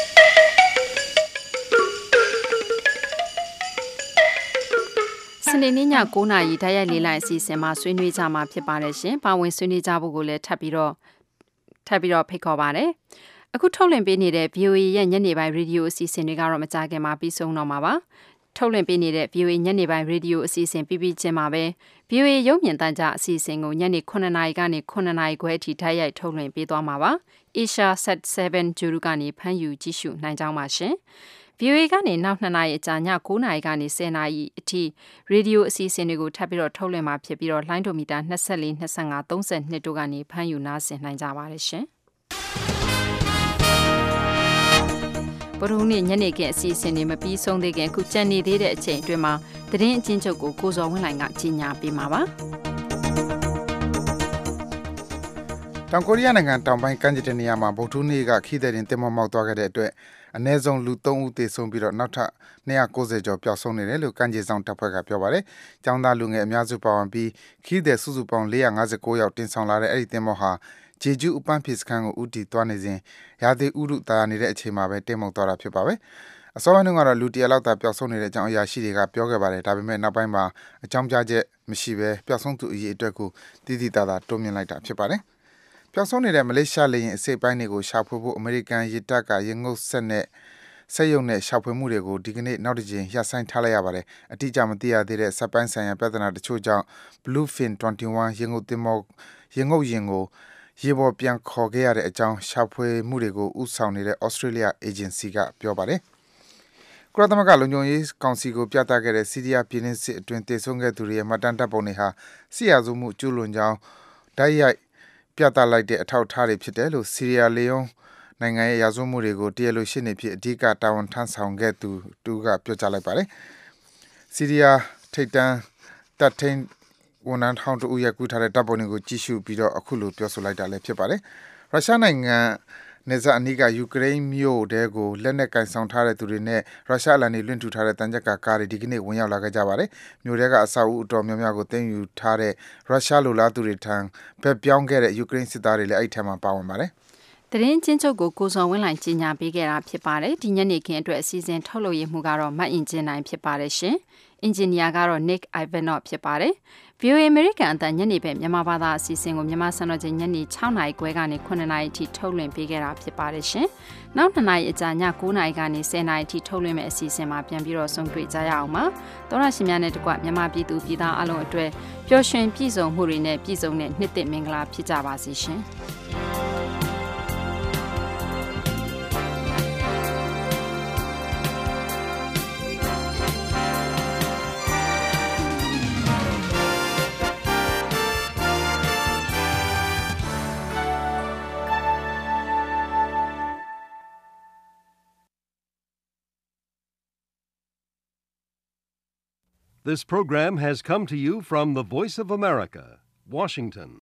စနေနေ့ည9:00နာရီဓာတ်ရိုက်လေးလိုက်အစီအစဉ်မှာဆွေးနွေးကြမှာဖြစ်ပါတယ်ရှင်။ပါဝင်ဆွေးနွေးကြဖို့ကိုလည်းထပ်ပြီးတော့ဖိတ်ခေါ်ပါတယ်။အခုထုတ်လွှင့်ပေးနေတဲ့ VOA ရဲ့ညနေပိုင်းရေဒီယိုအစီအစဉ်တွေကတော့မကြာခင်မှာပြီးဆုံးတော့မှာပါ။ထုတ်လွှင့်ပေးနေတဲ့ VOA ညနေပိုင်းရေဒီယိုအစီအစဉ်ပြီးချင်းမှာပဲ VOA ရုပ်မြင်သံကြားအစီအစဉ်ကိုညနေ9:00နာရီကနေ9:00နာရီခွဲအထိဓာတ်ရိုက်ထုတ်လွှင့်ပေးသွားမှာပါ။ Asia Sat 7 ဂျူရူကနေဖမ်းယူကြည့်ရှုနိုင်ကြောင်းပါရှင်။ VOA ကနေနောက်2နာရီအကြာည9:00နာရီကနေ10:00နာရီအထိရေဒီယိုအစီအစဉ်တွေကိုထပ်ပြီးတော့ထုတ်လွှင့်မှာဖြစ်ပြီးတော့လိုင်းဒိုမီတာ24 25 32တို့ကနေဖမ်းယူနားဆင်နိုင်ကြပါတယ်ရှင်။ဗုဒ္ဓဟူးနေ့ညနေခင်းအစီအစဉ်တွေမပြီးဆုံးသေးခင်အခုကြံနေသေးတဲ့အချိန်အတွင်းမှာသတင်းအကျဉ်းချုပ်ကိုကိုဇော်ဝင်းလိုင်ကကြီးညာပေးမှာပါ။တောင်ကိုရီးယားနိုင်ငံတောင်ပိုင်းကမ်းခြေတဲ့နေရာမှာဗုဒ္ဓဟူးနေ့ကခီးသည်တင်မောက်သွားခဲ့တဲ့အတွက်အနည်းဆုံးလူ3ဦးသေဆုံးပြီးတော့နောက်ထပ်290ကျော်ပျောက်ဆုံးနေတယ်လို့ကမ်းခြေဆောင်တပ်ဖွဲ့ကပြောပါတယ်။ကျောင်းသားလူငယ်အများစုပါဝင်ပြီးခီးသည်စုစုပေါင်း459ယောက်တင်ဆောင်လာတဲ့အဲ့ဒီတင်မောက်ဟာဂျေဂျူးဥပန်းဖြစ်စခန်းကိုဦးတည်သွားနေစဉ်ရာသီဥတုတာယာနေတဲ့အချိန်မှာပဲတင်မောက်သွားတာဖြစ်ပါပဲ။အစောပိုင်းတုန်းကတော့လူ100လောက်သာပျောက်ဆုံးနေတဲ့အကြောင်းအရာရှိတွေကပြောခဲ့ပါတယ်။ဒါပေမဲ့နောက်ပိုင်းမှာအကြောင်းပြချက်မရှိဘဲပျောက်ဆုံးသူအရေးအတွက်ကိုတိတိကျကျတိုးမြင့်လိုက်တာဖြစ်ပါတယ်။ပျောက်ဆုံးနေတဲ့မလေးရှားလေယာဉ်အစိပ်ပိုင်းတွေကိုရှာဖွေဖို့အမေရိကန်ရေတပ်ကရေငုပ်ဆက်နဲ့ဆက်ရုံနဲ့ရှာဖွေမှုတွေကိုဒီကနေ့နောက်တစ်ကြိမ်ရပ်ဆိုင်းထားလိုက်ရပါတယ်။အတိအကျမသိရသေးတဲ့စက်ပိုင်းဆိုင်ရာပြဿနာတချို့ကြောင့် Bluefin 21ရေငုပ်တင်မောရေငုပ်ရင်ကိုရေပေါ်ပြန်ခေါ်ခဲ့ရတဲ့အကြောင်းရှာဖွေမှုတွေကိုဥဆောင်နေတဲ့ Australia Agency ကပြောပါတယ်။ကုလသမဂ္ဂလုံခြုံရေးကောင်စီကိုပြသခဲ့တဲ့စီးရီးယားပြည်တွင်းစစ်အတွင်းတေဆုံးခဲ့သူတွေရဲ့မှတ်တမ်းတပ်ပုံတွေဟာစစ်ရာဇဝတ်မှုကျူးလွန်ကြောင်းတိုက်ရိုက်ပြသလိုက်တဲ့အထောက်အထားတွေဖြစ်တယ်လို့ဆီးရီးယားလေယွန်းနိုင်ငံရဲ့ရာဇဝတ်မှုတွေကိုတရားလိုရှင်းနေဖြစ်အဓိကတာဝန်ထမ်းဆောင်ခဲ့သူတူကပြောကြားလိုက်ပါတယ်။ဆီးရီးယားထိပ်တန်းတပ်ထိန်ဝန်ထမ်းထောင်တူရဲ့ကူထားတဲ့တပ်ပုံတွေကိုကြည့်ရှုပြီးတော့အခုလိုပြောဆိုလိုက်တာလည်းဖြစ်ပါတယ်။ရုရှားနိုင်ငံနေဇာအနီးကယူကရိန်းမြို့တဲကိုလက်နက်ကင်ဆောင်ထားတဲ့သူတွေနဲ့ရုရှားလန်တွေလွင့်ထူထားတဲ့တန်ကြပ်ကားတွေဒီကနေ့ဝင်ရောက်လာခဲ့ကြပါတယ်။မြို့တဲကအဆောက်အဦအတော်များများကိုသိမ်းယူထားတဲ့ရုရှားလိုလားသူတွေထံဘက်ပြောင်းခဲ့တဲ့ယူကရိန်းစစ်သားတွေလည်းအဲ့ထက်မှပါဝင်ပါတယ်။သတင်းချင်းချုပ်ကိုကိုစော်ဝင်းလိုင်ကြီးညာပေးခဲ့တာဖြစ်ပါတယ်။ဒီညနေခင်းအတွက်အစီအစဉ်ထုတ်လုပ်ရမှုကတော့မတ်အင်ဂျင်နိုင်ဖြစ်ပါတယ်ရှင်။အင်ဂျင်နီယာကတော့ Nick Ivanov ဖြစ်ပါတယ်။ VOA American အတန်ညနေပဲမြန်မာဘာသာအစီအစဉ်ကိုမြန်မာစံတော်ချိန်ညနေ6နာရီခွဲကနေ9နာရီအထိထုတ်လွှင့်ပေးခဲ့တာဖြစ်ပါတယ်ရှင်။နောက်2နာရီအကြာည9နာရီကနေ10နာရီအထိထုတ်လွှင့်မယ့်အစီအစဉ်မှာပြန်ပြီးတော့ဆုံတွေ့ကြရအောင်ပါ။သောရရှင်များနဲ့တကွမြန်မာပြည်သူပြည်သားအလုံးအတွက်ပျော်ရွှင်ပြည့်စုံမှုတွေနဲ့ပြည့်စုံတဲ့နှစ်သစ်မင်္ဂလာဖြစ်ကြပါစေရှင်။ This program has come to you from the Voice of America, Washington.